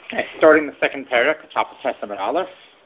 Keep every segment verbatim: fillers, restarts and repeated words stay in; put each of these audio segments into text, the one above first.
Okay, starting the second paragraph, top of Testament Aleph.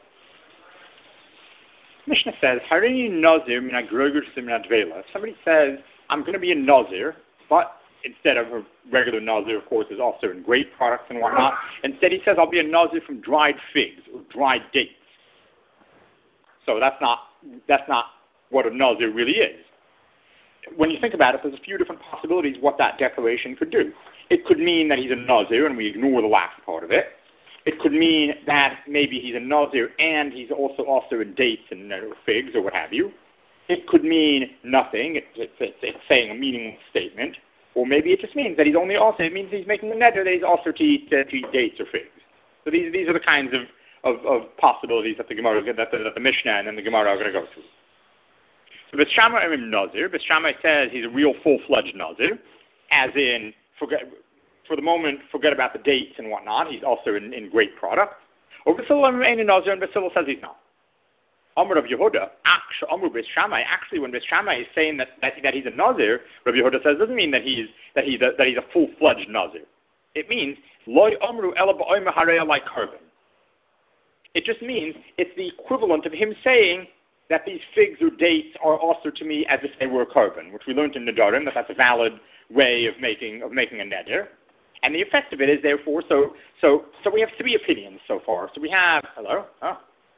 Mishnah says, Harini Nazir min agrogers min advela. If somebody says, I'm going to be a Nazir, but instead of a regular Nazir, of course, is also in grape products and whatnot. Instead, he says, I'll be a Nazir from dried figs or dried dates. So that's not that's not what a Nazir really is. When you think about it, there's a few different possibilities what that declaration could do. It could mean that he's a Nazir, and we ignore the last part of it. It could mean that maybe he's a Nazir, and he's also also in dates and uh, figs or what have you. It could mean nothing. It, it, it's, it's saying a meaningless statement. Or maybe it just means that he's only also, it means he's making a neder that he's also to eat, uh, to eat dates or figs. So these these are the kinds of, of, of possibilities that the Gemara, that the, that the Mishnah and then the Gemara are going to go through. So Beth Shammai Imim Nazir. Beth Shammai says he's a real full-fledged Nazir, as in, forget, for the moment, forget about the dates and whatnot. He's also in, in great products. Or Basil Imim Nazir, and Basil says he's not. Amr of Yehuda, actually, Amr Beth Shammai, actually, when Beth Shammai is saying that, that, that he's a Nazir, Rabbi Yehuda says, doesn't mean that he's that he's a, that he's a full-fledged Nazir. It means Loi Amru Ela Ba'omer Hareya like carbon. It just means it's the equivalent of him saying that these figs or dates are also to me as if they were a carbon, which we learned in Nedarim, that that's a valid way of making of making a neder. And the effect of it is, therefore, so so so we have three opinions so far. So we have hello, oh.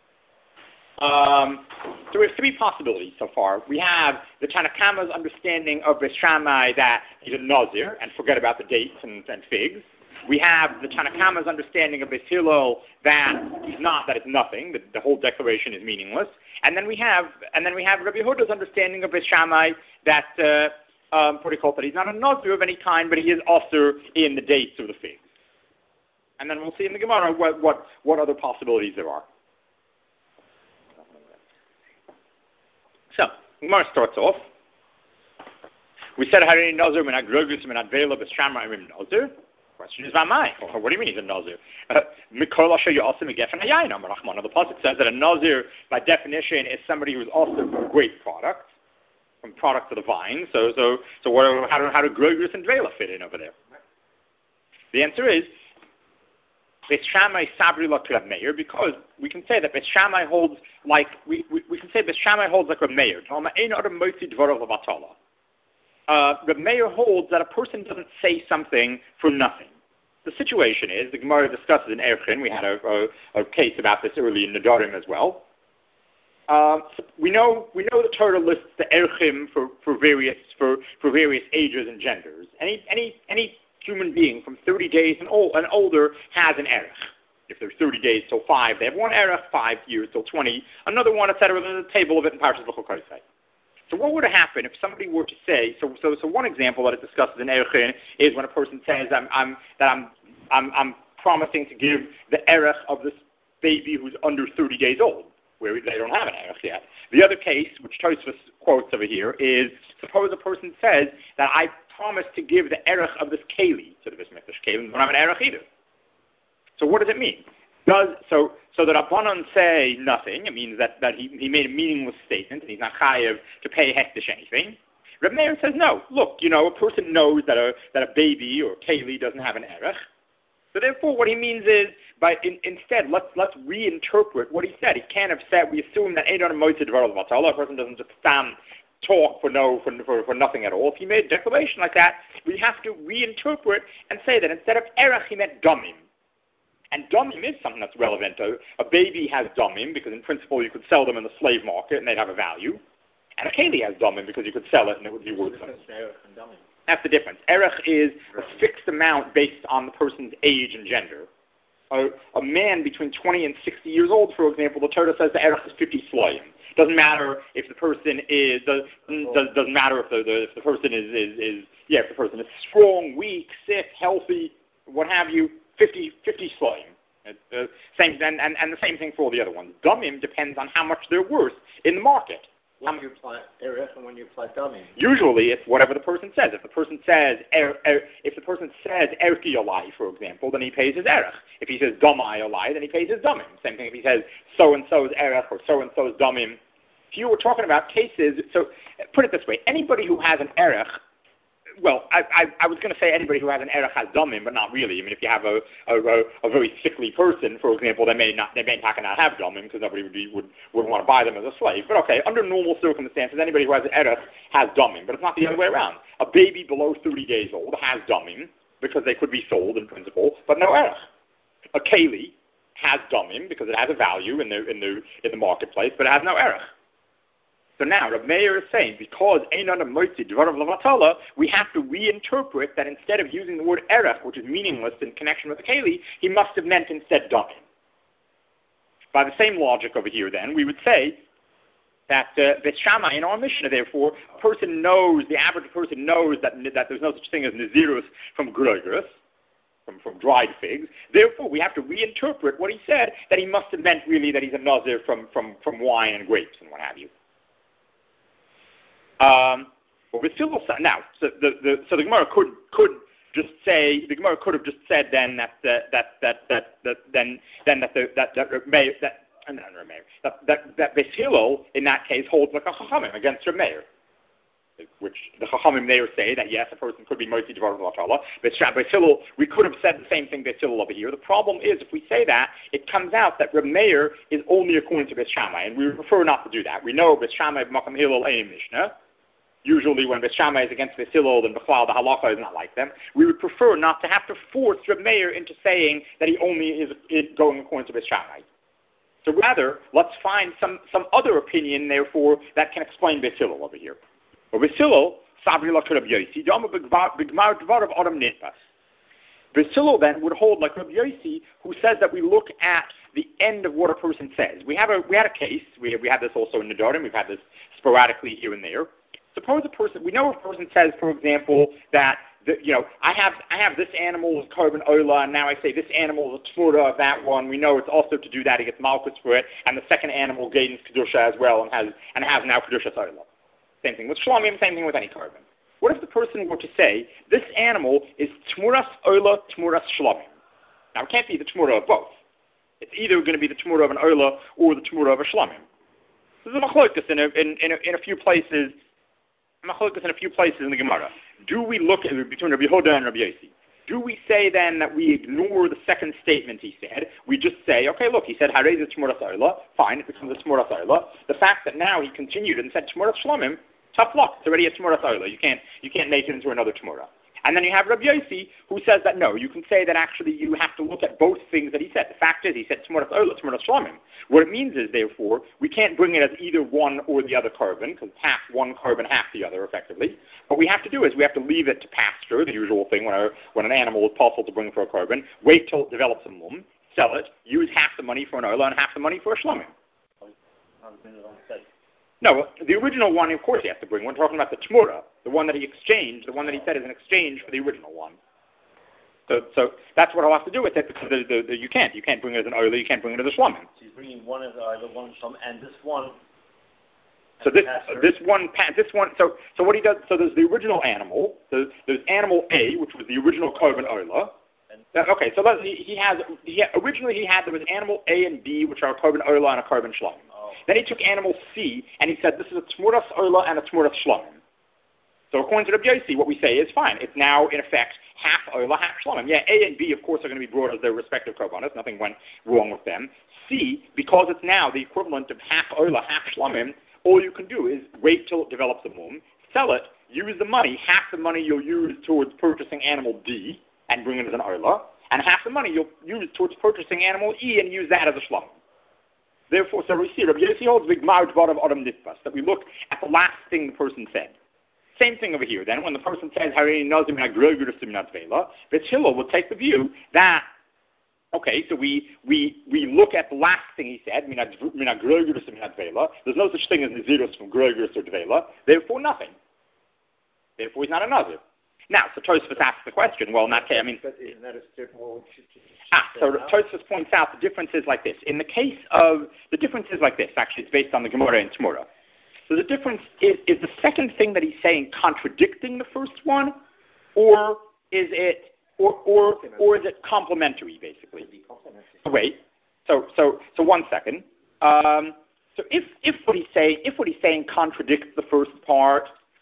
Um, so we have three possibilities so far. We have the Tanakama's understanding of Beth Shammai that he's a Nazir, and forget about the dates and, and figs. We have the Tanakama's understanding of Beth Hillel that he's not, that it's nothing, that the whole declaration is meaningless. And then we have, and then we have Rabbi Yehuda's understanding of Beth Shammai that, uh, um, what do you call it, that he's not a Nazir of any kind, but he is also in the dates or the figs. And then we'll see in the Gemara what, what, what other possibilities there are. So, Gemara starts off. We said, Harini Nazir, min agrogis, min advela, Beth Shammai Imim Nazir. Question is, Vamai. Well, what do you mean he's a Nazir? Mikol Asher Yosim Gefen Hayayin. Amar Rachman. The pasuk says that a Nazir, by definition, is somebody who is also from great products, from products of the vine. So, so, so, what, how do how do Grogris and Dvela fit in over there? The answer is Beth Shammai Sabri La Rav Meir, because we can say that Beth Shammai holds like we, we, we can say Beth Shammai holds like Rav Meir. Uh, Rav Meir holds that a person doesn't say something for nothing. The situation is, the Gemara discusses in Erchin, we had a, a, a case about this early in Nedarim as well. Uh, we know we know the Torah lists the Erchim for, for various for, for various ages and genders. Any any any human being from thirty days and, old, and older has an erech. If there's thirty days till five, they have one erech, five years till twenty, another one, et cetera. There's a table of it in Parshas B'chol. So what would happen if somebody were to say, so so so one example that it discusses in Erechin is when a person says, I'm, I'm, that I'm, I'm, I'm promising to give the erech of this baby who's under thirty days old, where they don't have an erech yet. The other case, which Tosfos quotes over here, is suppose a person says that I promise to give the erech of this keli to the Bismikdash. Keli don't have an erech either. So what does it mean? Does so so that Rabbanan say nothing? It means that, that he, he made a meaningless statement and he's not chayav to pay hektish anything. Reb Meir says no. Look, you know, a person knows that a that a baby or keli doesn't have an erech. So therefore, what he means is, by in, instead, let's let's reinterpret what he said. He can't have said. We assume that Eidan Moitzid Dvar Vatala, a person doesn't just stand talk for no for, for for nothing at all. If he made a declaration like that, we have to reinterpret and say that instead of erech, he meant damim. And damim is something that's relevant. A, a baby has damim because in principle you could sell them in the slave market and they'd have a value. And a keli has damim because you could sell it and it would be worth something. That's the difference. Erech is a fixed amount based on the person's age and gender. A, a man between twenty and sixty years old, for example, the Torah says the erech is fifty slayim. Doesn't matter if the person is does, does, doesn't matter if the, the if the person is, is is yeah if the person is strong, weak, sick, healthy, what have you. fifty, fifty slayim. Uh, same, and, and, and the same thing for all the other ones. Damim depends on how much they're worth in the market. When you apply erech and when you apply damim. Usually, it's whatever the person says. If the person says er, er, if the person says erki alai, for example, then he pays his erech. If he says damai alai, then he pays his damim. Same thing if he says so and so's erech or so and so's damim. If you were talking about cases, so put it this way: anybody who has an erech well, I, I, I was going to say anybody who has an erech has damim, but not really. I mean, if you have a a, a, a very sickly person, for example, they may not they may not have damim because nobody would be would wouldn't want to buy them as a slave. But okay, under normal circumstances, anybody who has an erech has damim, but it's not the other way around. A baby below thirty days old has damim because they could be sold in principle, but no erech. A keli has damim because it has a value in the in the in the marketplace, but it has no erech. So now, Reb Meir is saying, because Einan Moitzi Dvarav Lavatala, we have to reinterpret that instead of using the word erech, which is meaningless in connection with the keli, he must have meant instead damim. By the same logic over here, then, we would say that uh, Beis Shammai in our Mishnah, therefore, a person knows, the average person knows that that there's no such thing as Nazirus from Groigerus, from, from dried figs. Therefore, we have to reinterpret what he said, that he must have meant really that he's a Nazir from, from, from wine and grapes and what have you. Um, well, with Phil, now, so the, the so the Gemara could could just say the Gemara could have just said then that uh, that that that that then then that the, that that Meir that uh, no, no, Meir, that that that Beis Hillel in that case holds like a Chachamim against Reb Meir, which the Chachamim there say that yes, a person could be Moitzi Dvar V'Latala. But Beis Hillel, we could have said the same thing Beis Hillel over here. The problem is if we say that, it comes out that Reb Meir is only according to Beis Shammai, and we prefer not to do that. We know Beis Shammai Makam Hillel Ein Mishnah. Usually when Beis Shammai is against Beis Hillel, then Bechlal, the halacha is not like them. We would prefer not to have to force Reb Meir into saying that he only is, is going according to Beis Shammai. So rather, let's find some, some other opinion, therefore, that can explain Beis Hillel over here. But Beis Hillel, Sabri Lach Reb Yosi, Dama B'gmar Dvarav Adam Nitpas. Beis Hillel then would hold like Reb Yosi, who says that we look at the end of what a person says. We have a we had a case. We we had this also in Nedarim. We've had this sporadically here and there. Suppose a person, we know a person says, for example, that, the, you know, I have I have this animal is carbon oila, and now I say this animal is a tmura of that one. We know it's also to do that, he gets malchus for it, and the second animal gains kedusha as well, and has and has now kedusha oila. Same thing with shlomim, same thing with any carbon. What if the person were to say, this animal is tmuras oila, tmuras shlomim? Now, it can't be the tmura of both. It's either going to be the tmura of an oila or the tmura of a shlomim. There's a machlokas in a, in, in, a, in a few places, Machlokas in a few places in the Gemara. Do we look at between Rabbi Yehuda and Rabbi Yosi? Do we say then that we ignore the second statement he said? We just say, okay, look, he said Harei is Tmuras Oila. Fine, it becomes a Tmuras Oila. The fact that now he continued and said Tmuras Shlomim, tough luck. It's already a Tmuras Oila. You can't you can't make it into another Tmura. And then you have Rabbi Yosi, who says that no, you can say that actually you have to look at both things that he said. The fact is, he said Tmuras Oila, Tmuras Shlomim. What it means is, therefore, we can't bring it as either one or the other carbon, because it's half one carbon, half the other, effectively. What we have to do is we have to leave it to pasture, the usual thing when, a, when an animal is possible to bring for a carbon, wait till it develops a mum, sell it, use half the money for an Oila and half the money for a Shlomim. No, the original one, of course, he has to bring. We're talking about the Tmura, the one that he exchanged, the one that he said is an exchange for the original one. So, so that's what I'll have to do with it, because the, the, the, you can't. You can't bring it as an oila, you can't bring it as a shlomim. So he's bringing one as either one from, and this one. So this uh, this one this one so so what he does so there's the original animal. So there's animal A, which was the original carbon oila. Uh, okay, so let's, he, he has he, originally he had there was animal A and B, which are a carbon oila and a carbon shlomim. Then he took animal C, and he said, this is a tmuras oila and a tmuras shlomim. So according to Rabbi Yosi, what we say is fine. It's now, in effect, half oila, half shlomim. Yeah, A and B, of course, are going to be brought as their respective korbanos. Nothing went wrong with them. C, because it's now the equivalent of half oila, half shlomim, all you can do is wait till it develops a mum, sell it, use the money. Half the money you'll use towards purchasing animal D and bring it as an oila, and half the money you'll use towards purchasing animal E and use that as a shlomim. Therefore, so we see Rabbi Yosi holds big mouth bottom adam nitpas, that we look at the last thing the person said. Same thing over here. Then, when the person says Harei nazim nagrogurus minat vela, Beis Hillel will take the view that okay, so we we we look at the last thing he said, minagrogurus minat vela. There's no such thing as nazirus from grogurus or dvela. Therefore, nothing. Therefore, he's not a nazir. Now, so Tosfos asks the question. Well, in that case, I mean, isn't that a certain one? Ah, so Tosfos points out the difference is like this. In the case of, the difference is like this. Actually, it's based on the Gemara and Tmura. So the difference is, is the second thing that he's saying contradicting the first one, or is it, or or or is it complementary, basically? So wait. So so so one second. Um, so if if what he's saying, if what he's saying contradicts the first part,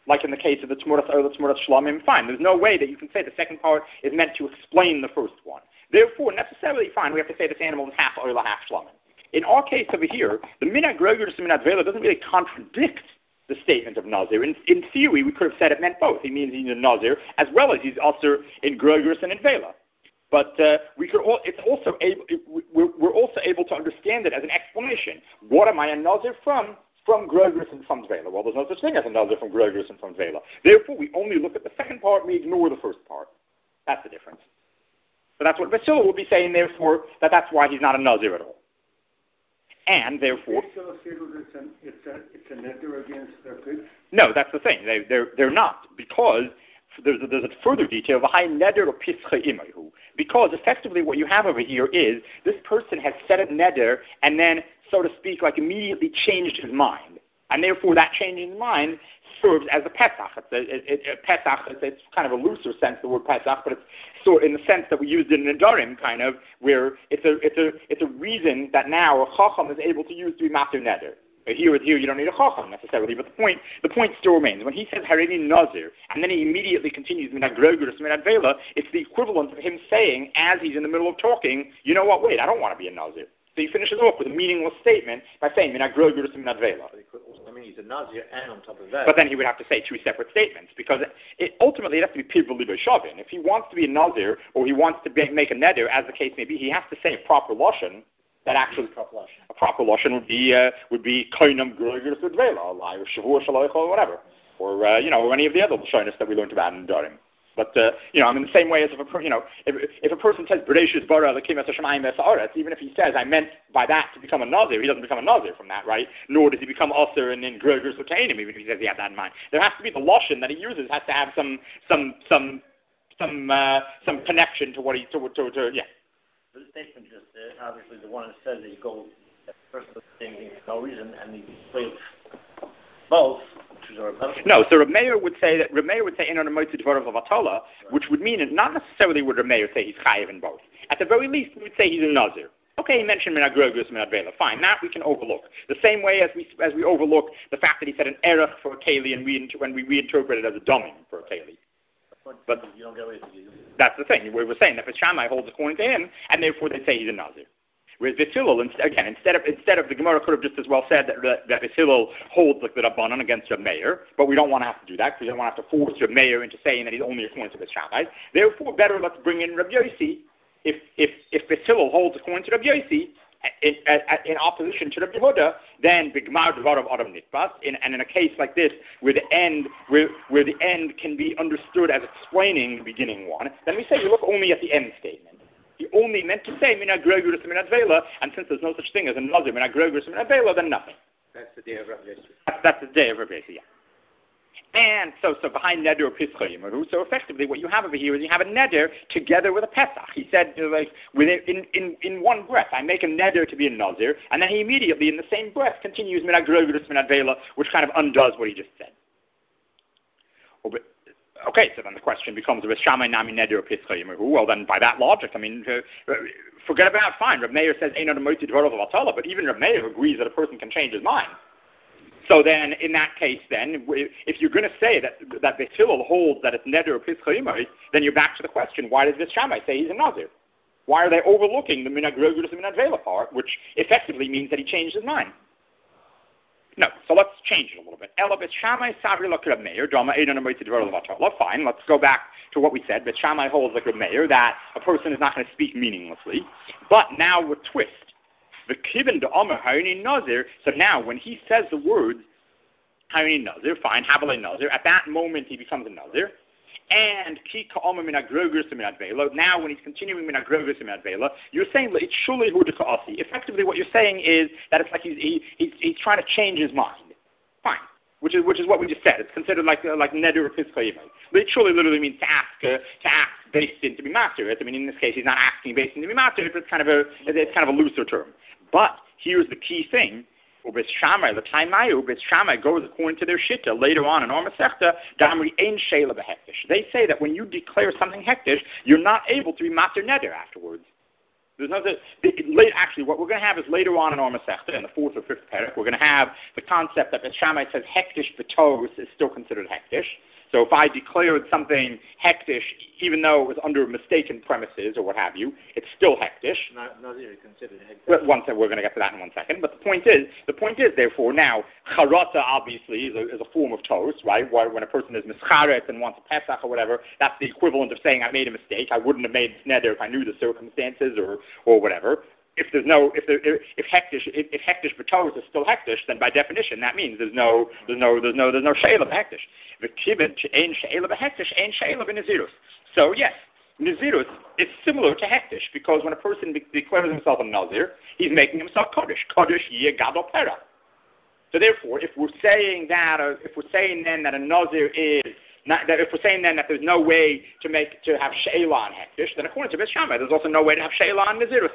like in the case of the Tmuras or the Tmuras Shlamim, fine. There's no way that you can say the second part is meant to explain the first one. Therefore, necessarily, fine, we have to say this animal is half Oila, half Shlamim. In our case over here, the Minag Grogerus and Minag Vela doesn't really contradict the statement of Nazir. In, in theory, we could have said it meant both. He means he's a Nazir, as well as he's also in Grogerus and in Vela. But uh, we could all, it's also able, it, we're, we're also able to understand it as an explanation. What am I a Nazir from? From Grogerus and from Zvela. Well, there's no such thing as a Nazir from Grogerus and from Zvela. Therefore, we only look at the second part, we ignore the first part. That's the difference. So that's what Vasila will be saying, therefore, that that's why he's not a Nazir at all. And therefore... It's a, it's a, it's a neder against their pitch? No, that's the thing. They, they're, they're not, because there's a, there's a further detail, v'hai neder or pischa imahu. Because effectively what you have over here is this person has said a neder and then, so to speak, like immediately changed his mind. And therefore that change in mind serves as a Pesach. It's a, it, it, a Pesach, it's, it's kind of a looser sense, the word Pesach, but it's sort in the sense that we used it in Nedarim, kind of, where it's a, it's a, it's a reason that now a Chacham is able to use to be Mater Neder. Here, here you don't need a chacham necessarily, but the point, the point still remains. When he says Harini Nazir, and then he immediately continues Minag Grogerus, Minag Vela, it's the equivalent of him saying, as he's in the middle of talking, you know what, wait, I don't want to be a Nazir. So he finishes off with a meaningless statement by saying Minag Grogerus, Minag Vela. I mean, he's a Nazir, and on top of that... But then he would have to say two separate statements, because it, it, ultimately it has to be Piv Libo Shavin. If he wants to be a Nazir, or he wants to be, make a Neder, as the case may be, he has to say a proper Lashon. That actually, a proper lashon would be uh, would be koinam grogerus udvela, or shavur shaloich, or whatever, or uh, you know, or any of the other lashonis that we learned about in Darim. But uh, you know, I mean, the same way as if a per- you know, if, if a person says Bereshis bara lekim es hashemayim es haaretz, even if he says I meant by that to become a Nazir, he doesn't become a Nazir from that, right? Nor does he become Aser and in grogerus l'kainim, even if he says he had that in mind. There has to be the lashon that he uses has to have some some some some uh, some connection to what he to to, to yeah. The statement just uh, obviously the one that says that you go at first with the same thing for no reason, and you play both, which is our No, so Reb Meir would say that Reb Meir would say in on a moitzi dvarav of Atola, which would mean that not necessarily would Reb Meir say he's chayiv in both. At the very least, we would say he's a Nazir. Okay, he mentioned Minag Grogerus, Minag Vela. Fine, that we can overlook. The same way as we as we overlook the fact that he said an erech for a keli, and we when we reinterpret it as a domim for a keli. But you don't get away with it. That's the thing. We were saying that Shammai holds according to him, and therefore they say he's a Nazir. Whereas Hillel, again, instead of instead of the Gemara could have just as well said that that Hillel holds like the Rabbanan against Reb Meir, but we don't want to have to do that because we don't want to have to force Reb Meir into saying that he's only according to the Shammai. Therefore, better let's bring in Reb Yossi. If if if Hillel holds according to Reb Yossi, In, in opposition to the Yehuda, then Bigmar Dvarav Adam Nitbas, and in a case like this, where the end where where the end can be understood as explaining the beginning one, then we say you look only at the end statement. He only meant to say Minag Grogerus Minag Vela, and since there's no such thing as a Nazir Minag Grogerus Minag Vela, then nothing. That's the day of Rabbi Yossi. That's, that's the day of Rabbi Yossi, yeah. And so, so behind Neder or Pischa Yimaru, so effectively what you have over here is you have a Neder together with a Pesach. He said, you know, like, within, in, in, in one breath, I make a Neder to be a Nazir, and then he immediately, in the same breath, continues Minag Grogerus Minag Vela, which kind of undoes what he just said. Okay, so then the question becomes, is Shammai Nami Neder or Pischa Yimaru? Well, then by that logic, I mean, uh, forget about, fine, Reb Meir says, Ein Adam Moitzi Dvarav of Atala, but even Reb Meir agrees that a person can change his mind. So then, in that case, then, if you're going to say that that Beis Hillel holds that it's Neder or Pischa Yimaru, then you're back to the question, why does this Shammai say he's a Nazir? Why are they overlooking the Minag Grogerus and Minag Vela part, which effectively means that he changed his mind? No, so let's change it a little bit. Ela Beis Shammai Savri Like Reb Meir, Drama Einon Amoitzi Dvarav Vatala. Fine, let's go back to what we said. Beis Shammai holds like Reb Meir that a person is not going to speak meaninglessly, but now with twist. The Kibben de Omer Harini Nazir. So now, when he says the words Harini Nazir, fine, Habalei Nazir, at that moment he becomes a Nazir. And Ki Ka'omer Minag Grogerus Minag Vela. Now, when he's continuing Minag Grogerus Minag Vela, you're saying that it's Shulei Hu de Ka'asi. Effectively, what you're saying is that it's like he's he, he's, he's trying to change his mind. Fine, which is which is what we just said. It's considered like uh, like Neder or Pischa Yimaru. But it Shulei literally means to ask uh, to ask based in to be master. I mean, in this case, he's not asking based in to be master, but it's kind of a it's kind of a looser term. But here's the key thing. Beis Shammai, the Taimayu, Beis Shammai goes according to their shitta later on in Or Masechta, Damri Ein Sheila Behektish. They say that when you declare something hektish, you're not able to be mater neder afterwards. There's no, the, the, actually, what we're going to have is later on in our Masechta, in the fourth or fifth parak, we're going to have the concept that Beis Shammai says hektish b'tos is still considered hektish. So if I declared something hektish, even though it was under mistaken premises or what have you, it's still hektish. Not, not really considered hektish. But one second, we're going to get to that in one second. But the point is, the point is, therefore, now charata obviously is a, is a form of tos, right? When a person is mischaret and wants a pesach or whatever, that's the equivalent of saying I made a mistake. I wouldn't have made this neder if I knew the circumstances or or whatever. If there's no, if there, if, if hektish, if, if hektish b'tos is still hektish, then by definition that means there's no, there's no, there's no, there's no she'ela b'hektish. V'kibet ein she'ela b'hektish, ein she'ela b'nezirus. So yes, nezirus is similar to hektish because when a person de- declares himself a nazir, he's making himself kodesh. Kodesh yeh gadol pera. So therefore, if we're saying that, or if we're saying then that a nazir is Not, that if we're saying then that there's no way to make to have she'ela on hektish, then according to Beis Shammai, there's also no way to have she'ela on nezirus.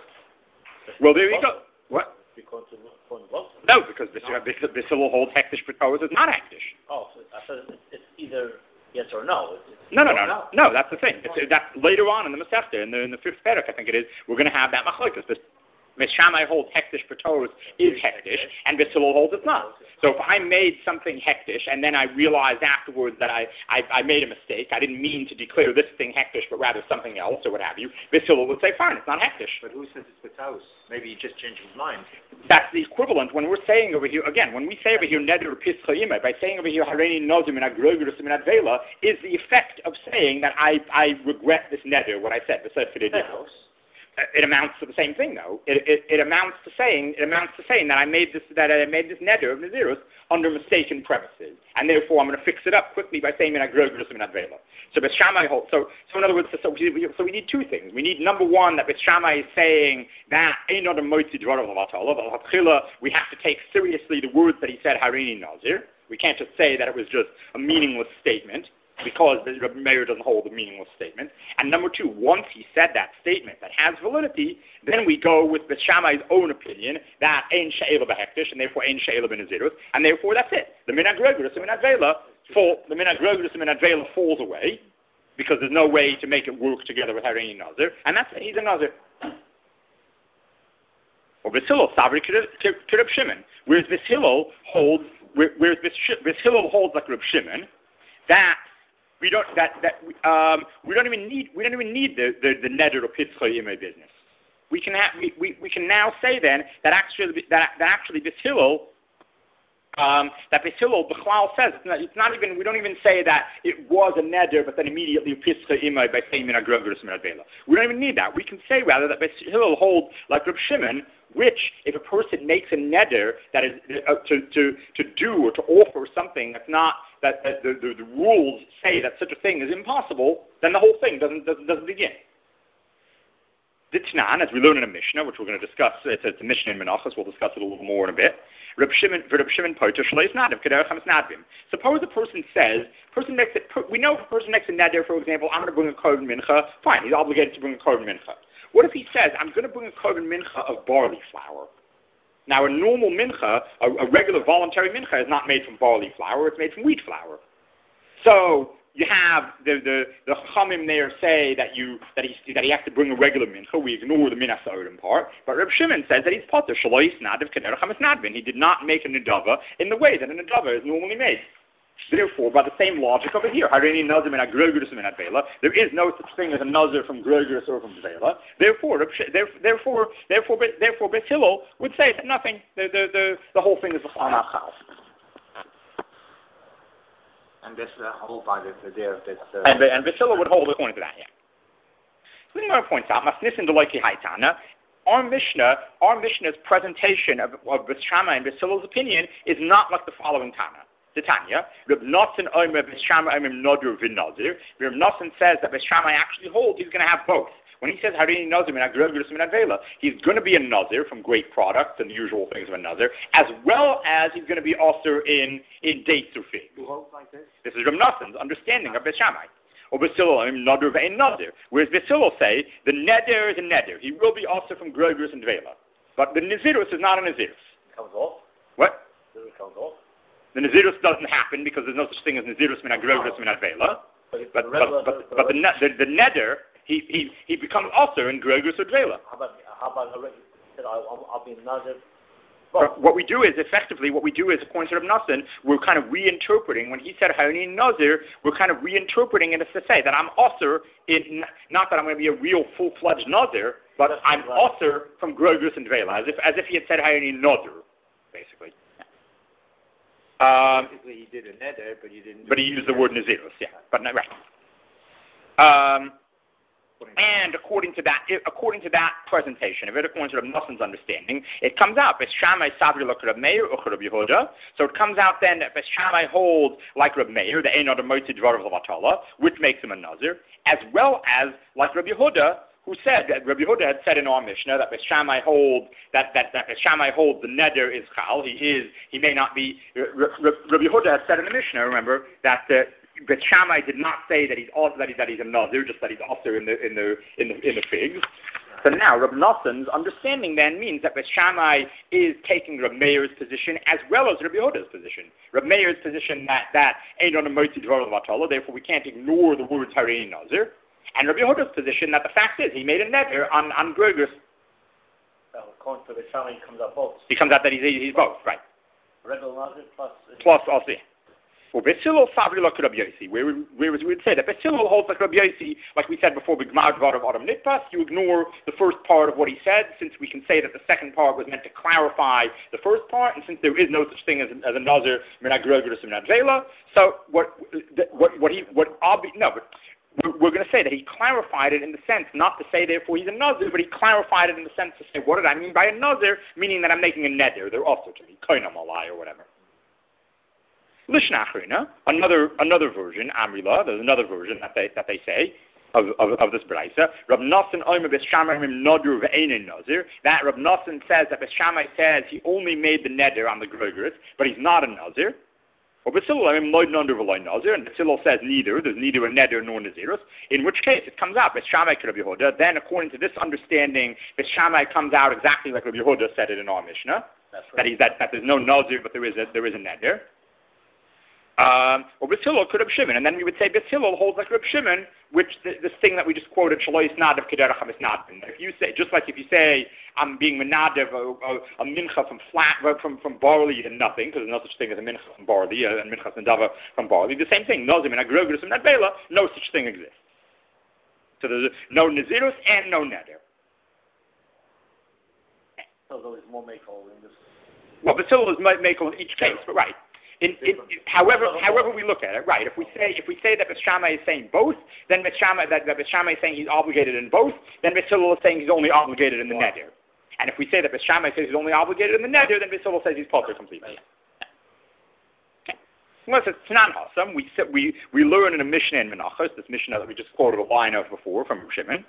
Well, there you go. What? Because of, of no, because Bissila holds hektish b'tos is not hektish. Oh, so I thought it's either yes or no. It's, it's no, no, no, no, no. That's the thing. It's, that's later on in the Masechta, in the in the fifth parak, I think it is. We're going to have that machlokes. Beis Shammai holds hektish b'tos is hektish, and Bissila holds it's not. So if I made something hektish, and then I realized afterwards that I, I, I made a mistake, I didn't mean to declare this thing hektish, but rather something else, or what have you, Bissila would say, fine, it's not hektish. But who says it's b'tos? Maybe he just changed his mind. That's the equivalent when we're saying over here, again, when we say over here, neder pischa yimah, by saying over here, hareini nozim and agrogurus and advela, is the effect of saying that I, I regret this neder, what I said, the sefer. It amounts to the same thing, though. It, it, it amounts to saying it amounts to saying that I made this that I made this neder of nazirus under mistaken premises, and therefore I'm going to fix it up quickly by saying that agrogurus and advela. So Beis Shammai holds. So so in other words, so we, so we need two things. We need number one that Beis Shammai is saying that ain't other moitzi dvarav l'vatala. We have to take seriously the words that he said harini nazir. We can't just say that it was just a meaningless statement, because the Meir doesn't hold a meaningless statement. And number two, once he said that statement that has validity, then we go with Beis Shammai's own opinion that ein she'ela b'hektish, and therefore ein she'ela b'nezirus, and therefore that's it. The minhag regurus and minhag vela fall. The minhag regurus and minhag vela falls away because there's no way to make it work together with hareini nazir, and that's it. He's a nazir. Or Beis Hillel, Savri Reb Shimon, whereas Beis Hillel holds, whereas Beis Hillel holds like Reb Shimon, that. We don't that that um, we don't even need we don't even need the the, the neder or pitzcha yimei business. We can have we, we, we can now say then that actually that that actually Beis Hillel um, that Beis Hillel B'chlal says it's not, it's not even we don't even say that it was a neder but then immediately pitzcha yimei by saying min agrogurus min advela. We don't even need that. We can say rather that Beis Hillel holds like Reb Shimon, which if a person makes a neder that is uh, to to to do or to offer something that's not that, that the, the, the rules say that such a thing is impossible, then the whole thing doesn't doesn't, doesn't begin. Ditnan, as we learn in a Mishnah, which we're going to discuss, it's, it's a Mishnah in Menachos, we'll discuss it a little more in a bit. Reb Shimon, Reb Shimon Poiter Shleis Nadav, Kederacham Snadvim. Suppose a person says, person makes it, we know if a person makes a neder, for example, I'm going to bring a korban mincha, fine, he's obligated to bring a korban mincha. What if he says, I'm going to bring a korban mincha of barley flour? Now, a normal mincha, a, a regular voluntary mincha, is not made from barley flour, it's made from wheat flour. So, you have the the the Chachamim there say that you that he that he has to bring a regular mincha. We ignore the minas ha'odim part, but Reb Shimon says that he's potter shalois nadav k'derech hamasnadvin. He did not make a nedava in the way that a nedava is normally made. Therefore, by the same logic over here, hareini nazir min agrogurus min advela, there is no such thing as a nazir from grogurus or from dvela. Therefore, therefore, therefore, therefore, Beis Hillel would say that nothing. The the the, the whole thing is a chal. And this uh, hold by the idea of this. Uh, and and Beis Hillel would hold according to that, yeah. So the Gemara points out, Masnisin Deloiki Haitana, our Mishnah, our Mishnah's presentation of, of Beis Shammai and Beis Hillel's opinion is not like the following Tana. The Tanya, Reb Nosson Omer Beis Shammai Omer Nodur V'Nazir. Reb Nosson says that Beis Shammai actually holds he's going to have both. When he says hareini nazir min agrogurus min advela, he's going to be a nazir from great products and the usual things of a nazir, as well as he's going to be also in in dates or figs. Who holds like this? This is Reb Nosson's understanding of Beis Shammai. Or Beis Hillel, I mean, nadur ve'en nazir. Whereas Beis Hillel say the neder is a neder. He will be also from grogurus and dvela, but the nazirus is not a nazirus. It comes off. What? It comes off. The nazirus doesn't happen because there's no such thing as nazirus min agrogurus min advela. But but but but the the, the neder. He, he he becomes also in grogurus or dvela. How about how about a regular? I'll, I'll be nazir. But what we do is, effectively, what we do is, according to Reb Nosson, we're kind of reinterpreting. When he said Hayoni Nazir, we're kind of reinterpreting it as to say that I'm Osir, in, not that I'm going to be a real full-fledged Nazir, but That's I'm right. Osir from Grogus and Vela, as if, as if he had said Hayoni Nazir, basically. Um, basically, he did a neder, but he didn't. But he used the word Nazirus, yeah. But not right. Um, And according to that, according to that presentation of it, according to Reb Nosson's understanding, it comes out Bes Shammai Savri like Reb Meir or Reb Yehuda. So it comes out then that Bes Shammai holds like Reb Meir, the Ein Adam Motzi Dvarav Lavatala, which makes him a Nazir, as well as like Reb Yehuda, who said that Reb Yehuda had said in our Mishnah that Bes Shammai holds that that that Bes Shammai holds the neder is chal. He is he may not be. Reb Yehuda had said in the Mishnah, remember that. Uh, Beth Shammai did not say that he's also, that, he, that he's a nazir, just that he's also in the in the in the in the figs. So now Reb Nosson's understanding then means that Beth Shammai is taking Reb Meir's position as well as Reb Yehuda's position. Reb Meir's position that that ain't on a motzi dvar levatala, therefore we can't ignore the words harein nazir, and Reb Yehuda's position that the fact is he made a neder on on Grogus. So according to Beth Shammai, he comes out both. He comes out that he's he's both, right? Regular nazir plus plus also. Well, Bes Hillel Savri like Rabbi Yossi, where we would say that Bes Hillel holds like Rabbi Yossi, like we said before, B'Gmar Dvar of Adam Nitpas, you ignore the first part of what he said, since we can say that the second part was meant to clarify the first part, and since there is no such thing as, as a Nazir, Minag Grogus and Vela, so what, what, what he, what, obvi- no, but we're, we're going to say that he clarified it in the sense, not to say therefore he's a Nazir, but he clarified it in the sense to say, what did I mean by a Nazir? Meaning that I'm making a neder, they're also to me, koinam alai or whatever. Lishnachrina, another another version, Amrila, there's another version that they that they say of of, of this brayso. Reb Nosson oimer Bes Shammai him nadur ve'einin nazir. That Reb Nosson says that Bes Shammai says he only made the neder on the Grogus, but he's not a nazir. Or Bes Hillel him loy nadur v'loy nazir, and Bes Hillel says neither. There's neither a neder nor nazirus. In which case it comes out Bes Shammai to Rabbi Yehuda. Then according to this understanding, Bes Shammai comes out exactly like Rabbi Yehuda said it in our Mishnah. That's right. That he's that, that there's no nazir, but there is a there is a neder. Um, or Bes Hillel could Reb Shimon, and then we would say Bes Hillel holds like Reb Shimon, which the, this thing that we just quoted, Shalois Nadav Kederach HaMisnadbin. If you say, just like if you say, I'm being Menadev, a, a, a mincha from flat, from from barley and nothing, because there's no such thing as a mincha from barley, a, a mincha Nadav from barley. The same thing, Nozim and Agrogus and Nadbela, no such thing exists. So there's no Nazirus and no Neder. So there is more makel in this. Well, Bes Hillel is makel in each case, but right. In, in, however, however we look at it, right? If we say if we say that Bes Shammai is saying both, then Bes Shammai that, that Bes Shammai is saying he's obligated in both, then Bes Hillel is saying he's only obligated in the right. neder. And if we say that Bes Shammai says he's only obligated in the neder, then Bes Hillel says he's potter completely. Okay. Unless it's Tanan Hasam, we we we learn in a Mishnah in Menachos, this Mishnah that we just quoted a line of before from Shimon.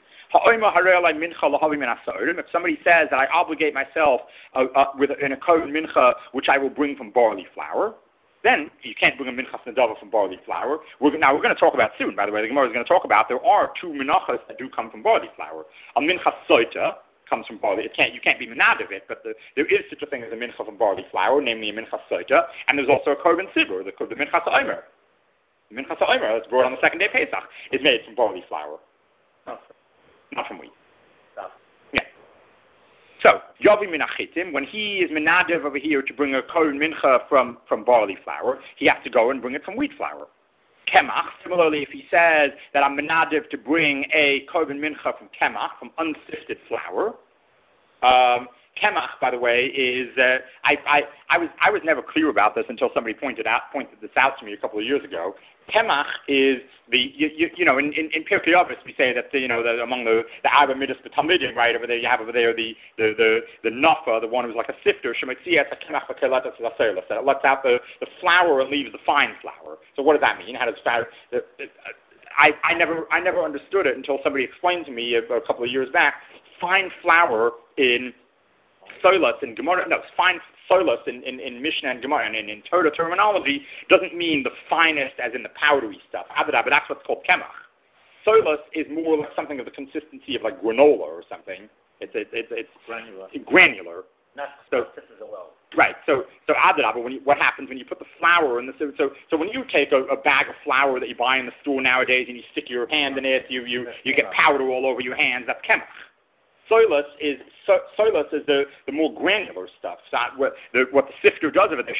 If somebody says that I obligate myself uh, uh, with in a kohen mincha, which I will bring from barley flour. Then you can't bring a minchas nedava from barley flour. We're, now we're going to talk about soon. By the way, the Gemara is going to talk about there are two minachas that do come from barley flour. A minchas soita comes from barley. It can't you can't be menad of it, but the, there is such a thing as a mincha from barley flour, namely a minchas soita, and there's also a korban sibur, the, the minchas omer. The minchas omer that's brought on the second day of Pesach is made from barley flour, Not, not from wheat. not. Yeah. So, Yavi Minachitim, when he is Menadev over here to bring a Kohen Mincha from, from barley flour, he has to go and bring it from wheat flour. Kemach, similarly, if he says that I'm Menadev to bring a Kohen Mincha from Kemach, from unsifted flour, um, Kemach, by the way, is, uh, I, I, I, was, I was never clear about this until somebody pointed out, pointed this out to me a couple of years ago. Kemach is the, you, you, you know, in, in, in Pirkei Avos we say that, the, you know, the, among the, the Arba Midas B'Talmidim, right, over there, you have over there the, the, the, the Nafa, the one who's like a sifter, Shemitzias HaKemach V'Keletas V'Aseirus, that it lets out the, the flour and leaves the fine flour. So what does that mean? How does flour, the, the, I, I never, I never understood it until somebody explained to me a, a couple of years back. Fine flour in Solas and Gemara, no, fine Solas in, in, in Mishnah and Gemara and in, in Torah terminology doesn't mean the finest as in the powdery stuff. But that's what's called Kemach. Solas is more like something of the consistency of like granola or something. It's it's it's, it's granular. Granular. Not so, this is a well. Right. So so Adrabah, when you, what happens when you put the flour in the so so, so when you take a, a bag of flour that you buy in the store nowadays and you stick your hand in it, you you, you get powder all over your hands. That's Kemach. Soilus is so, soilus is the, the more granular stuff. So what the what the sifter does of it, the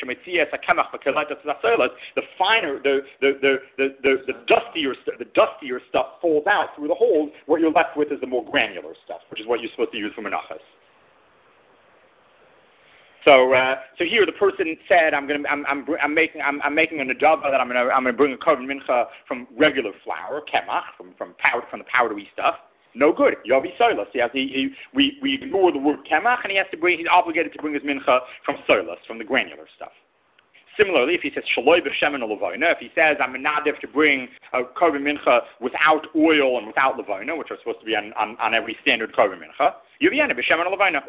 the finer, the the the the, the, the dustier the dustier stuff falls out through the holes. What you're left with is the more granular stuff, which is what you're supposed to use for menachos. So, uh, so here the person said, "I'm going to, I'm, I'm, I'm making, I'm, I'm making a nadava that I'm going to, I'm going to bring a korban mincha from regular flour, kemach, from from powder, from the powdery stuff. No good. Yavi soilus. He has, he, he, we we ignore the word kemach, and he has to bring. He's obligated to bring his mincha from soilus, from the granular stuff. Similarly, if he says shaloi b'shemen levona, if he says I'm nadiv to bring a korban mincha without oil and without levona, which are supposed to be on, on, on every standard korban mincha, yavi b'shemen levona.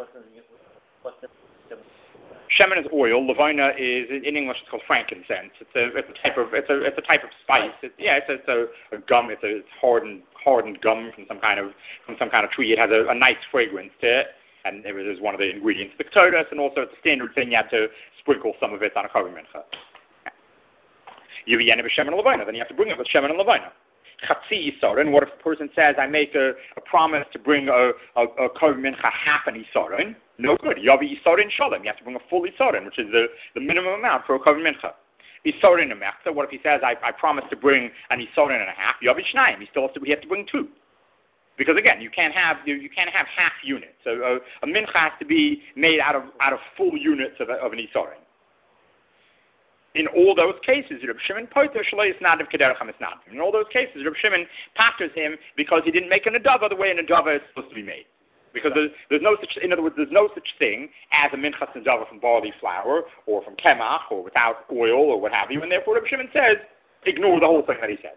Shemen is oil. Levona is, in English, it's called frankincense. It's a, it's a type of, it's a, it's a type of spice. It's, yeah, it's a, it's a, a gum. It's a it's hardened, hardened gum from some kind of, from some kind of tree. It has a, a nice fragrance to it, and it was one of the ingredients of the ketores. And also, it's a standard thing. You have to sprinkle some of it on a korban mincha. Yuviyene b'shemen levona. Then you have to bring it with shemen and levona. Chatzi isaron. What if a person says, I make a, a promise to bring a, a, a korban mincha half an isaron? No good. Yavi isaron shalom. You have to bring a full isaron, which is the, the minimum amount for a korban mincha. Isaron and mechza. What if he says, I, I promise to bring an isaron and a half? Yavi shnayim. He still has to. We have to bring two, because again, you can't have you, you can't have half units. So a, a mincha has to be made out of out of full units of, a, of an isaron. In all those cases, Reb Shimon poter shlo yisnadav kederach hamisnadim. In all those cases, Reb Shimon paters him because he didn't make a nadava the way a nadava is supposed to be made. Because there's, there's no such, in other words, there's no such thing as a minchas nadava from barley flour or from kemach or without oil or what have you, and therefore Reb Shimon says, ignore the whole thing that he said.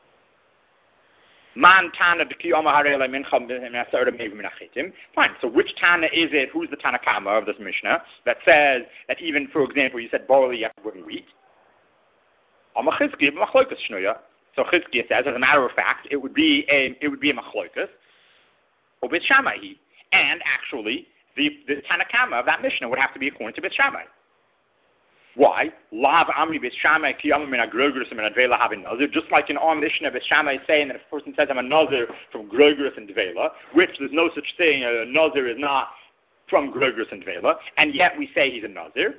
Man tana deki omaharele mincha. Fine. So which tana is it? Who's the tanakama of this mishnah that says that even, for example, you said barley, you have to bring wheat? So Chizkiya says, as a matter of fact, it would be a it would be a machlokas or Beit Shammai. And actually, the, the Tanakama of that Mishnah would have to be according to Beit Shammai. Why? Lav Amri Beit Shammai ki Amri min agrogros and min advela having nazir. Just like in our Mishnah, Beit Shammai is saying that if a person says I'm a nazir from grogros and dvela, which there's no such thing. A nazir is not from grogros and dvela, and yet we say he's a nazir.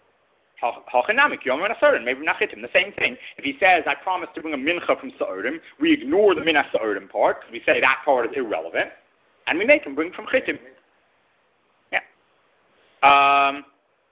Maybe nachitim. The same thing. If he says I promise to bring a mincha from sa'orim, we ignore the mincha sa'orim part because we say that part is irrelevant. And we make him bring from chitim. Yeah. Um,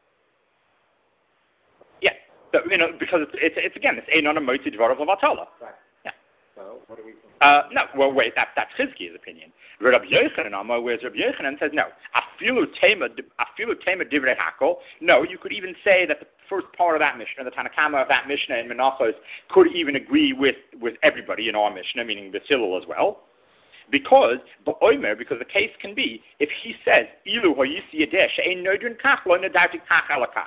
yeah. So, you know, because it's, it's, it's again, it's einon amotzi dvarav lavatala. Right. Yeah. So, what do we think? Uh, no, well, wait, that, that's Chizkiya's opinion. Rabbi Yochanan, whereas Rabbi Yochanan says, no, afilu tema, afilu tema divrei hakol. No, you could even say that the first part of that Mishnah, the Tanakama of that Mishnah in Menachos, could even agree with, with everybody in our Mishnah, meaning the Hillel as well. Because, because the case can be, if he says, Ilu hoyisi yadesh, ein nodrin kach, lo nadarti kach alakach.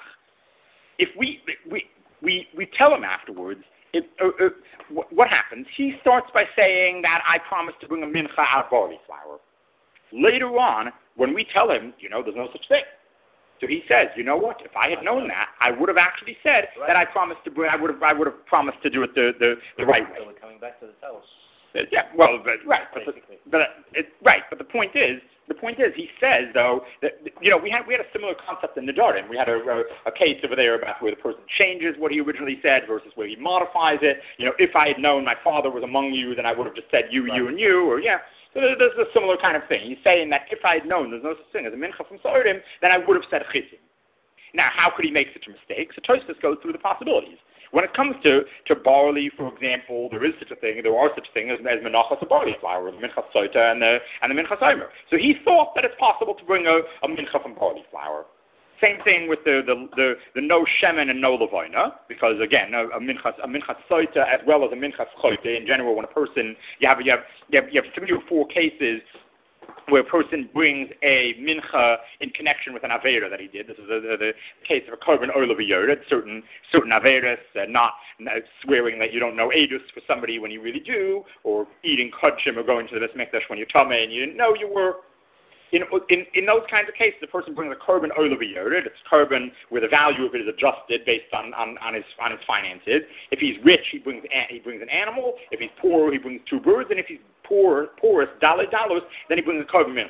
If we, we, we, we tell him afterwards, it, uh, uh, what happens? He starts by saying that I promised to bring a mincha out of barley flour. Later on, when we tell him, you know, there's no such thing. So he says, you know what? If I had known that, I would have actually said right. that I promised to bring. I would have. I would have promised to do it the the, the right way. So we're coming back to the house. Yeah, well, but, right, but, the, but it, right, but the point is, the point is, he says though that you know we had we had a similar concept in Nedarim. We had a, a, a case over there about where the person changes what he originally said versus where he modifies it. You know, if I had known my father was among you, then I would have just said you, right. you, and you, or yeah. So there's, there's a similar kind of thing. He's saying that if I had known there's no such thing as a mincha from Sa'orim, then I would have said chitim. Now, how could he make such a mistake? So Tosfos goes through the possibilities. When it comes to, to barley, for example, there is such a thing, there are such things as, as menachas of barley flour, the minchas sota and the, and the minchas omer. So he thought that it's possible to bring a, a mincha from barley flour. Same thing with the, the, the, the no shemen and no levina, because again, a, a minchas a minchas sota as well as a minchas chote. In general, when a person, you have, you have, you have, you have three or four cases where a person brings a mincha in connection with an avera that he did. This is the, the, the case of a korban oil v'yored, certain certain averas, uh, not, not swearing that you don't know edus for somebody when you really do, or eating kodshim or going to the Beis Mikdash when you're tameh and you didn't know you were. In, in, in those kinds of cases, the person brings a korban oil v'yored. It's korban where the value of it is adjusted based on, on, on his on his finances. If he's rich, he brings he brings an animal. If he's poor, he brings two birds. And if he's poor, poorest, dalei dalos, then he brings a korban mincha.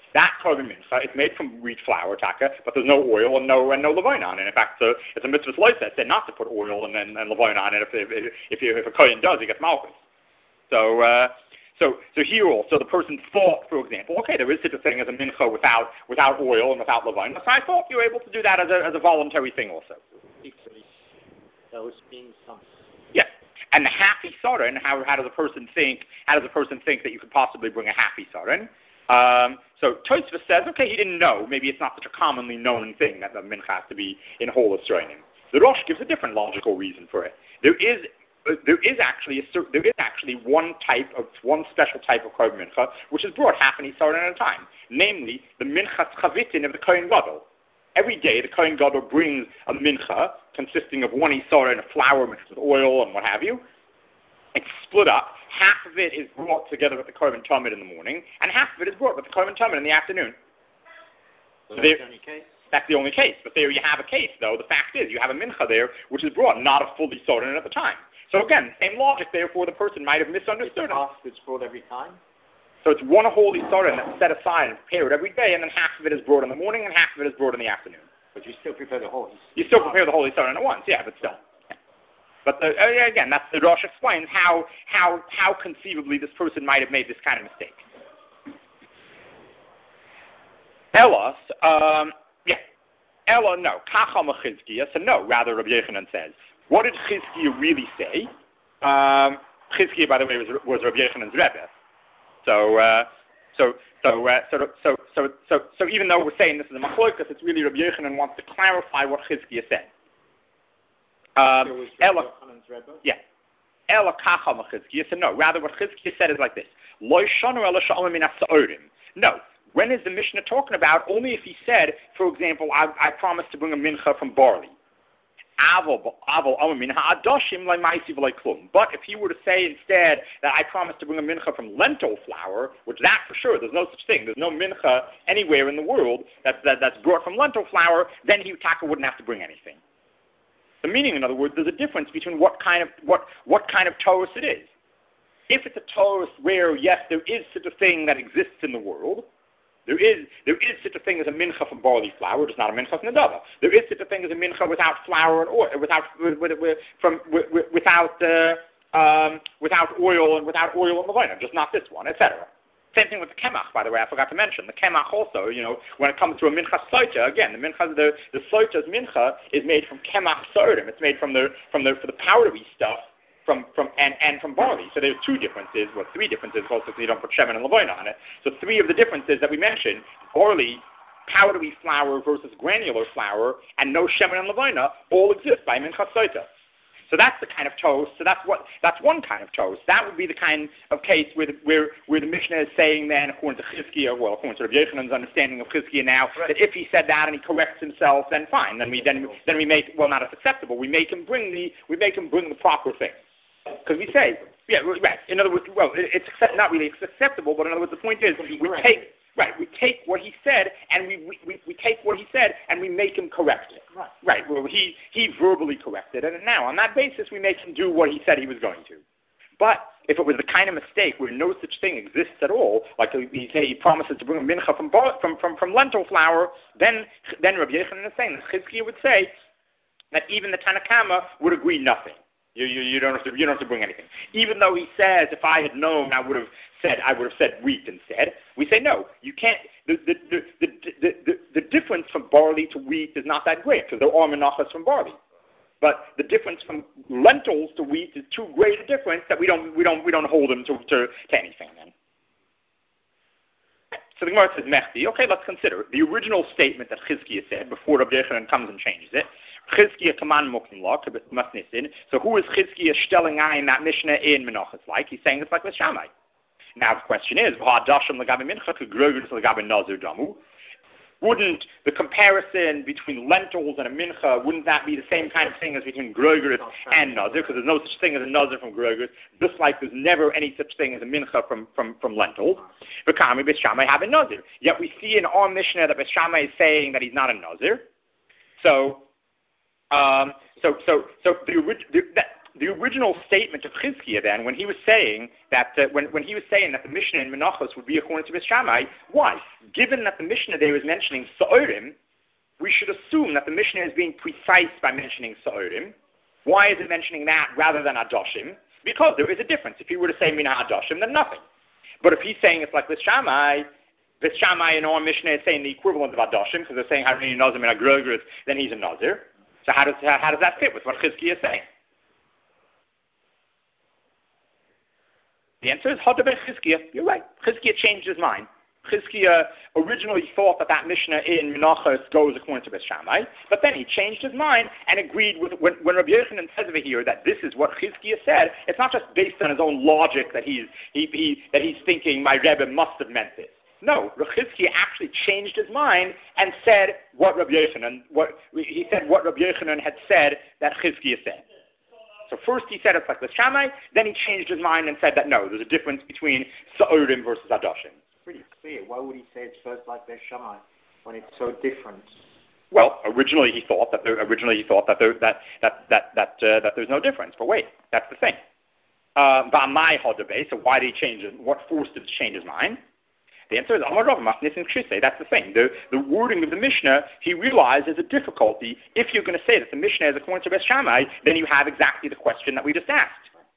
That korban mincha is made from wheat flour, taka, but there's no oil and no and no levain on it. In fact, uh, it's a mitzvah loisa said not to put oil and and, and levain on it. If if if, if, if a kohen does, he gets malchus. So. Uh, So, so here also the person thought, for example, okay, there is such a thing as a mincha without without oil and without levain. So I thought you were able to do that as a as a voluntary thing also. That was being something. Yeah, and the happy soren. How how does a person think? How does a person think that you could possibly bring a happy soren? Um, so Tosfos says, okay, he didn't know. Maybe it's not such a commonly known thing that the mincha has to be in whole Esrainim. The Rosh gives a different logical reason for it. There is. There is actually a, there is actually one type of one special type of korban mincha which is brought half an isaron at a time, namely the minchas chavitin of the kohen gadol. Every day the kohen gadol brings a mincha consisting of one isaron of flour mixed with oil and what have you. It's split up. Half of it is brought together with the korban tamid in the morning, and half of it is brought with the korban tamid in the afternoon. So so that's the only case. That's the only case. But there you have a case, though. The fact is, you have a mincha there which is brought, not a full isaron at the time. So again, same logic, therefore the person might have misunderstood it. It's brought every time? So it's one whole isaron that's set aside and prepared every day, and then half of it is brought in the morning and half of it is brought in the afternoon. But you still prepare the whole. You still prepare the whole isaron at once, yeah, but still. Yeah. But the, uh, again, that's the Rosh explains how, how, how conceivably this person might have made this kind of mistake. Ella, um, yeah, Ella, no. Kacham Chizkiya, so no, rather Rabbi Yochanan says. What did Chizkiya really say? Um, Chizkiya, by the way, was, was Rabbi Yochanan's Rebbe. So, uh, so, so, uh, so, so, so, so, so, even though we're saying this is a machlokas, it's really Rabbi Yochanan wants to clarify what Chizkiya said. Um, so was Rabbi Yochanan's Rebbe? Yeah. Ela kachal Chizkiya. So no, rather what Chizkiya said is like this: Lo shanu ela sha'amim min ha'sa'orim. No. When is the Mishnah talking about? Only if he said, for example, I, I promised to bring a mincha from barley. But if he were to say instead that I promised to bring a mincha from lentil flour, which that for sure, there's no such thing. There's no mincha anywhere in the world that, that, that's brought from lentil flour, then he taka wouldn't have to bring anything. The meaning, in other words, there's a difference between what kind of what what kind of Torah it is. If it's a Torah where, yes, there is such a thing that exists in the world, There is there is such a thing as a mincha from barley flour, just not a mincha from nadava. There is such a thing as a mincha without flour and oil, without with, with, with, from with, without uh, um, without oil and without oil and levina, just not this one, et cetera. Same thing with the kemach, by the way. I forgot to mention the kemach also. You know, when it comes to a mincha soita, again, the mincha the the soita's mincha is made from kemach soirim. It's made from the from the for the powdery stuff. From, from and, and from barley. So there's two differences, well, three differences also because you don't put shemen and levina on it. So three of the differences that we mentioned, barley, powdery flour versus granular flour, and no shemen and levina, all exist by minchas soita. So that's the kind of toast. So that's what that's one kind of toast. That would be the kind of case where the, where, where the Mishnah is saying then, according to Chizkiya, well, according to Rabbi Yochanan's understanding of Chizkiya now, right, that if he said that and he corrects himself, then fine. Then we then then we make well not as acceptable. We make him bring the we make him bring the proper thing. Because we say, yeah, right. In other words, well, it's accept, not really it's acceptable, but in other words, the point is, we take right, we take what he said, and we, we, we take what he said, and we make him correct it. Right. Right. Well, he he verbally corrected it, and now on that basis, we make him do what he said he was going to. But if it was the kind of mistake where no such thing exists at all, like he say he promises to bring a mincha from from from, from lentil flour, then then Rabbi Yochanan is saying, Chizkiya would say that even the Tanakama would agree nothing. You, you, you don't have to you don't have to bring anything. Even though he says, if I had known, I would have said I would have said wheat instead. We say no, you can't. The the the the, the, the, the difference from barley to wheat is not that great because there are menachas from barley. But the difference from lentils to wheat is too great a difference that we don't we don't we don't hold them to to, to anything then. So the Gemara says Mechti. Okay, let's consider the original statement that Chizkiya said before Rabbi Yochanan comes and changes it. Chizkiya command mokim law masnisin. So who is Chizkiya stelling in that Mishnah in Menachos like? He's saying it's like with Shammai. Now the question is, ha'adashim legabe mincha k'grogers legabe nazir damu. Wouldn't the comparison between lentils and a mincha, wouldn't that be the same kind of thing as between grogers and nazir? Because there's no such thing as a nazir from grogers, just like there's never any such thing as a mincha from, from, from lentils. V'kami Beis Shammai have a nazir. Yet we see in our Mishnah that Beis Shammai is saying that he's not a nazir. So, um, so, so, so the, the, that, the original statement of Chizkiya then, when he was saying that, uh, when, when he was saying that the Mishnah in Menachos would be according to Beis Shammai, why? given that the Mishnah there is mentioning Sa'orim, we should assume that the Mishnah is being precise by mentioning Sa'orim. Why is it mentioning that rather than Adoshim? Because there is a difference. If he were to say Mina Adoshim, then nothing. But if he's saying it's like this Shammai, this Shammai in our Mishnah is saying the equivalent of Adoshim, because they're saying Harini Nazir Mina Grogris, then he's a Nazir. So how does, how, how does that fit with what Chizkiah is saying? The answer is Hodaber Chizkiah. You're right. Chizkiah changed his mind. Chizkiah originally thought that that Mishnah in Menachos goes according to Beis Shammai, but then he changed his mind and agreed with, when, when Rabbi Yochanan says over here that this is what Chizkiah said, it's not just based on his own logic that he's, he, he, that he's thinking my Rebbe must have meant this. No, Chizkiah actually changed his mind and said what Rabbi Yochanan, what, he said what Rabbi Yochanan had said that Chizkiah said. So first he said it's like Beis Shammai, then he changed his mind and said that no, there's a difference between Sa'orim versus Adoshim. Pretty clear. Why would he say it's first like Beis Shammai when it's so different? Well, originally he thought that there, originally he thought that there, that that that that uh, that there's no difference. But wait, that's the thing. V'amai hodabe. So why did he change it? What forced him to change his mind? The answer is Amar Rav Machnis and Kshusay. That's the thing. The the wording of the Mishnah, he realized is a difficulty. If you're going to say that the Mishnah is according to Beis Shammai, then you have exactly the question that we just asked.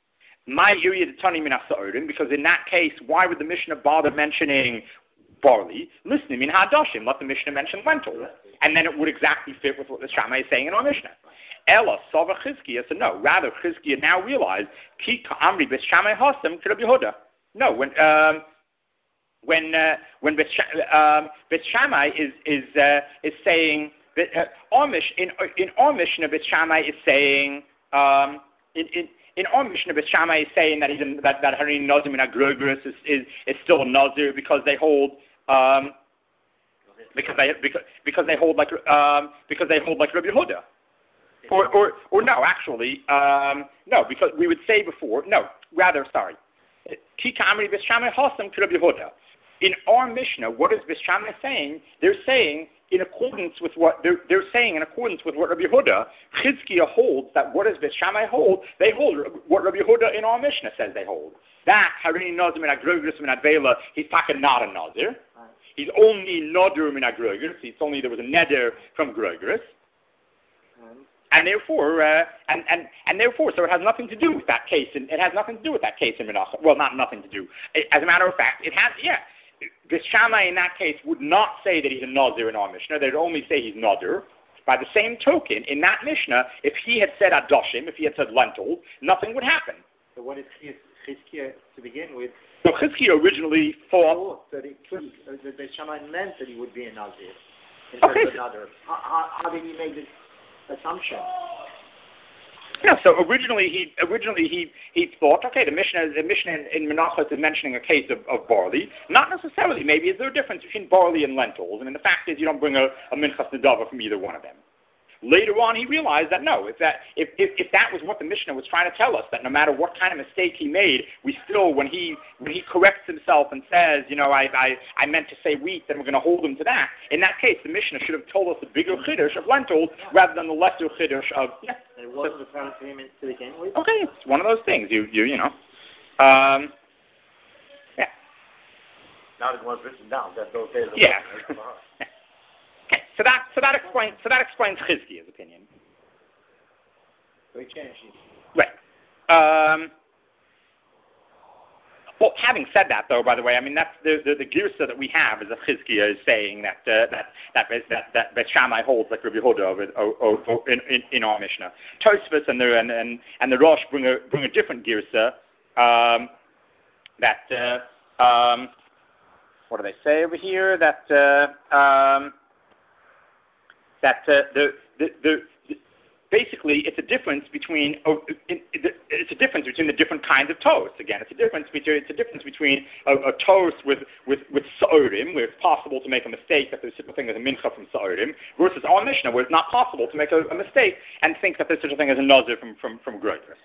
My area to Tani Min HaSa'orim, because in that case, why would the Mishnah bother mentioning barley? Listening Min HaDashim, let the Mishnah mention lentils, and then it would exactly fit with what the Shammai is saying in our Mishnah. Ella Sava Chizkiah, so no, rather Chizkiah now realized Ki Ka'amri Beis Shammai Hasam Ki Rabbi Yehuda. No, when um, when uh, when Beis um, Shammai is is uh, is saying that uh, our Mish, in in our Mishnah Beis Shammai is saying um, in in In our Mishnah, Beis Shammai is saying that he's in, that that Harini Nazir Min HaGrogris is, is is still a Nazir because they hold um, because they because, because they hold like um, because they hold like Rabbi Yehuda, or or or no, actually um, no, because we would say before no, rather sorry, Ki Ka'amri Beis Shammai Hasam Ki Rabbi Yehuda. In our Mishnah, what is Beis Shammai saying? They're saying in accordance with what they're, they're saying, in accordance with what Rabbi Yehuda, Chizkiah holds that what does Beis Shammai hold? They hold what Rabbi Yehuda in our Mishnah says they hold. That Harini Nazir Min HaGrogris Min HaDveila, he's talking not a Nazir. He's only Nadir Min HaGrogris. It's only there was a Neder from Grogris. And therefore, uh, and, and, and therefore, so it has nothing to do with that case. In, it has nothing to do with that case in Menachos. Well, not nothing to do. As a matter of fact, it has, yeah. Beis Shammai in that case would not say that he's a Nazir in our Mishnah. They'd only say he's Nadir. By the same token, in that Mishnah, if he had said Adoshim, if he had said lentils, nothing would happen. So what is Chizkiah to begin with? So Chizkiah originally thought that it could, uh, that Beis Shammai meant that he would be a Nazir instead okay. of another. How, how, how did he make this assumption? Yeah, so originally he originally he, he thought, okay, the Mishnah the Mishnah in, in Menachos is mentioning a case of, of barley. Not necessarily. Maybe is there a difference between barley and lentils? I mean, the fact is you don't bring a, a Minchas Nedava from either one of them. Later on, he realized that no, if that if, if if that was what the Mishnah was trying to tell us, that no matter what kind of mistake he made, we still, when he when he corrects himself and says, you know, I I, I meant to say wheat, then we're going to hold him to that. In that case, the Mishnah should have told us the bigger chiddush of lentils rather than the lesser chiddush of. Yeah. It wasn't the problem to him to begin with. Okay, it's one of those things. You you you know, um, yeah. Now it was written down that those days. Yeah. Okay, so that so that explains so that explains Chizkiah's opinion. So he changed it. Right. Um, well, having said that, though, by the way, I mean that's the the, the girsa that we have is that Chizkiah is saying that uh, that that that that Beis Shammai holds like Rabbi Yehuda over, over, over in, in in our Mishnah. Tosfos and the and and, and the Rosh bring a bring a different girsa um, that uh, um, what do they say over here that. Uh, um, That uh, the, the the basically it's a difference between oh, it, it, it's a difference between the different kinds of toast. Again, it's a difference between it's a difference between a, a toast with with with sa'orim, where it's possible to make a mistake that there's such a thing as a mincha from sa'orim, versus our Mishnah, where it's not possible to make a, a mistake and think that there's such a thing as a nazir from from from Grogris.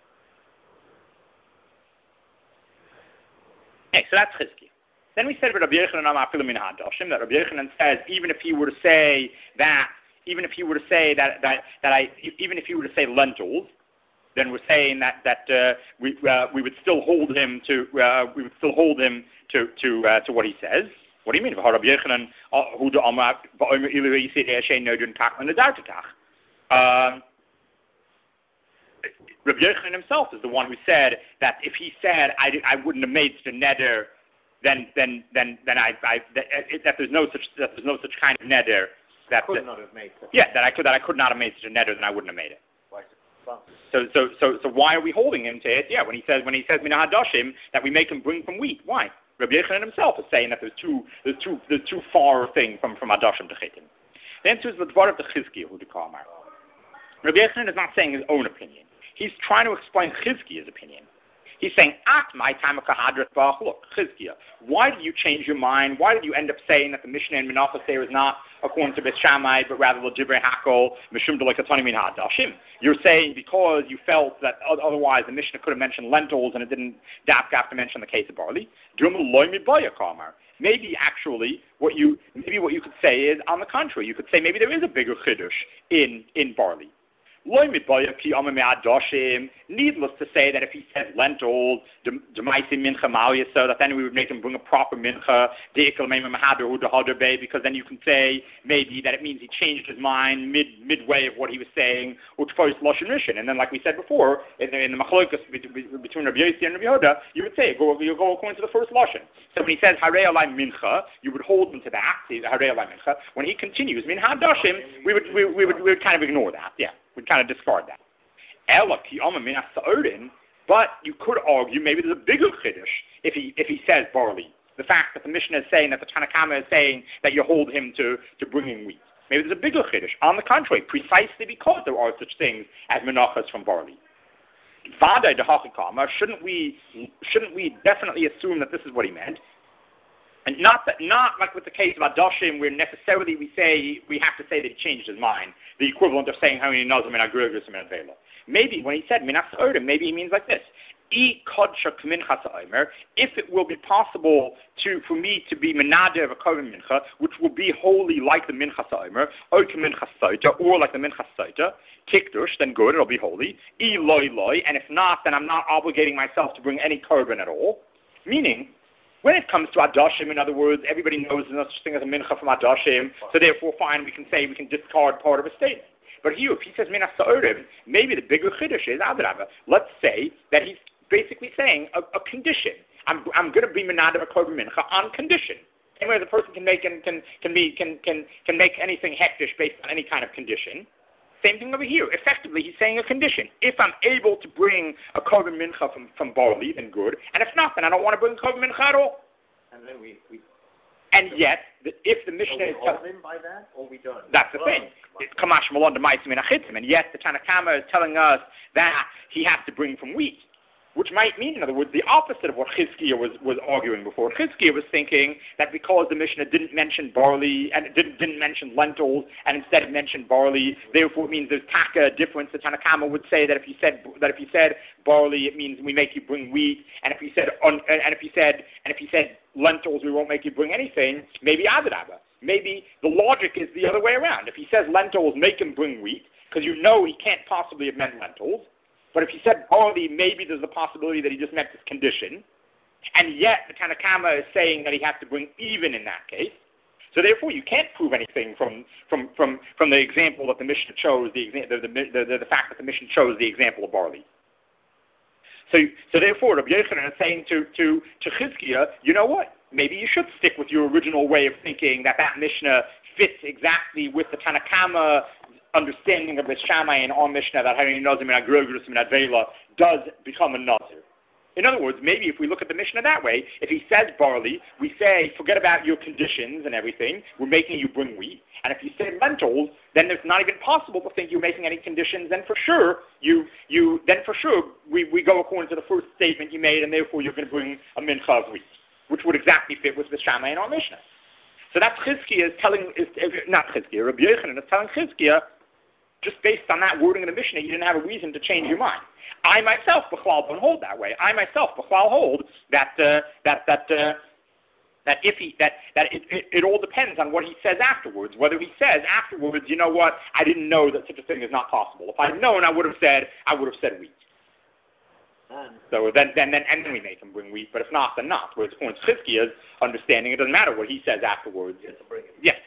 Okay, so that's Chizkiah. Then we said about Rabbi Yochanan Afilu Min HaDashim, that Rabbi Yochanan says even if he were to say that, even if he were to say that that that I, even if he were to say lentils, then we're saying that that uh, we uh, we would still hold him to uh, we would still hold him to to uh, to what he says. What do you mean? Rabbi Yochanan, who the Amar, Ba'omer Ilu Yisid Eshay Nodun Takman Nedartikach. Um, Rabbi Yochanan himself is the one who said that if he said I, did, I wouldn't have made such a neder, then then then then I, I that, that there's no such that there's no such kind of neder that could that, not have made it. Yeah, that I could that I could not have made such a neder, then I wouldn't have made it. Why is it So so so so why are we holding him to it? Yeah, when he says when he says Mina Hadoshim that we make him bring from wheat. Why? Rabbi Yochanan himself is saying that there's too there's too there's too far a thing from from Hadoshim to Chitim. Then to the Dvar of the Chizkiah who the Kamar. Rabbi Yochanan is not saying his own opinion. He's trying to explain Chizkiah's opinion. He's saying, at my time of Kahadrat Bach, look, Chizkiah, why did you change your mind? Why did you end up saying that the Mishnah in Menachos there is not according to Beth Shammai, but rather L'Divrei Hakol, Mishum D'Lekatoni Min Hadashim? You're saying because you felt that otherwise the Mishnah could have mentioned lentils and it didn't have to mention the case of barley. Maybe actually what you maybe what you could say is on the contrary. You could say maybe there is a bigger chiddush in, in barley. Needless to say that if he says lentils, so that then we would make him bring a proper mincha, because then you can say maybe that it means he changed his mind mid midway of what he was saying, and then like we said before, in the, in the machlokas between Rabbi Yossi and Rabbi Yehuda, you would say go you go according to the first lashon. So when he says harei alai mincha, you would hold him to that. Harei alai mincha. When he continues min hadashim, we would we, we would we would kind of ignore that. Yeah. We'd kind of discard that. But you could argue maybe there's a bigger chiddush if he if he says barley. The fact that the Mishnah is saying that the Tanakama is saying that you hold him to, to bringing wheat. Maybe there's a bigger chiddush. On the contrary, precisely because there are such things as menachas from barley. Vadai dehachikama, shouldn't we shouldn't we definitely assume that this is what he meant? And not that, not like with the case of Adoshim, where necessarily we say we have to say that he changed his mind, the equivalent of saying how many nazim and agrugos and vela. Maybe when he said minas odem, maybe he means like this: E kodsha k'minchas ha'omer. If it will be possible to for me to be menader of a korban mincha, which will be holy like the minchas ha'omer, or k'minchas soita, or like the minchas soita, kikdush, then good, it'll be holy. E loy loy, and if not, then I'm not obligating myself to bring any korban at all. Meaning, when it comes to Adoshim, in other words, everybody knows there's no such thing as a mincha from Adoshim, so therefore, fine, we can say we can discard part of a statement. But here, if he says minas sa'orim, maybe the bigger chiddush is, adrabah, let's say that he's basically saying a, a condition. I'm, I'm going to be menader a korban mincha on condition. Same way the person can make can can can be can can can make anything hektish based on any kind of condition. Same thing over here. Effectively, he's saying a condition. If I'm able to bring a korban mincha from, from barley, then good. And if not, then I don't want to bring a korban mincha at all. And then we... we and yet, the, if the Mishnah... So we hold him by that, or we don't? That's the thing. Kamash malon d'maisim in achitim. And yet, the Tanakama is telling us that he has to bring from wheat. Which might mean, in other words, the opposite of what Chizkiah was, was arguing before. Chizkiah was thinking that because the Mishnah didn't mention barley, and it didn't, didn't mention lentils, and instead it mentioned barley, therefore it means there's taka difference. The Tanakama would say that if he said that if he said barley, it means we make you bring wheat, and if he said un, and if he said and if he said lentils, we won't make you bring anything. Maybe adrabah. Maybe the logic is the other way around. If he says lentils, make him bring wheat, because you know he can't possibly have meant lentils. But if he said barley, maybe there's a possibility that he just meant this condition. And yet, the Tanakama is saying that he has to bring even in that case. So therefore, you can't prove anything from from, from, from the example that the Mishnah chose, the, the, the, the, the fact that the Mishnah chose the example of barley. So, so therefore, Rabbi Yochanan is saying to, to, to Chizkiah, you know what? Maybe you should stick with your original way of thinking that that Mishnah fits exactly with the Tanakama understanding of the Shammai and our Mishnah that having Nazim and Agrogros and Advela does become a Nazir. In other words, maybe if we look at the Mishnah that way, if he says barley, we say, forget about your conditions and everything, we're making you bring wheat. And if you say lentils, then it's not even possible to think you're making any conditions, then for sure, you, you, then for sure, we, we go according to the first statement you made, and therefore you're going to bring a mincha of wheat, which would exactly fit with the Shammai and our Mishnah. So that's Chizkiah is telling, is, not Chizkiah, Rabbi Yochanan is telling Chizkiah, just based on that wording in the Mishnah, you didn't have a reason to change your mind. I myself, Bechlal, don't hold that way. I myself, Bechlal, hold that uh, that that uh, that if he that that it, it, it all depends on what he says afterwards. Whether he says afterwards, you know what, I didn't know that such a thing is not possible. If I'd known, I would have said I would have said wheat. And So then, then, then, and then we make him bring wheat. But if not, then not. Whereas according to Chizkiah's understanding, it doesn't matter what he says afterwards. you have to bring it. Yes,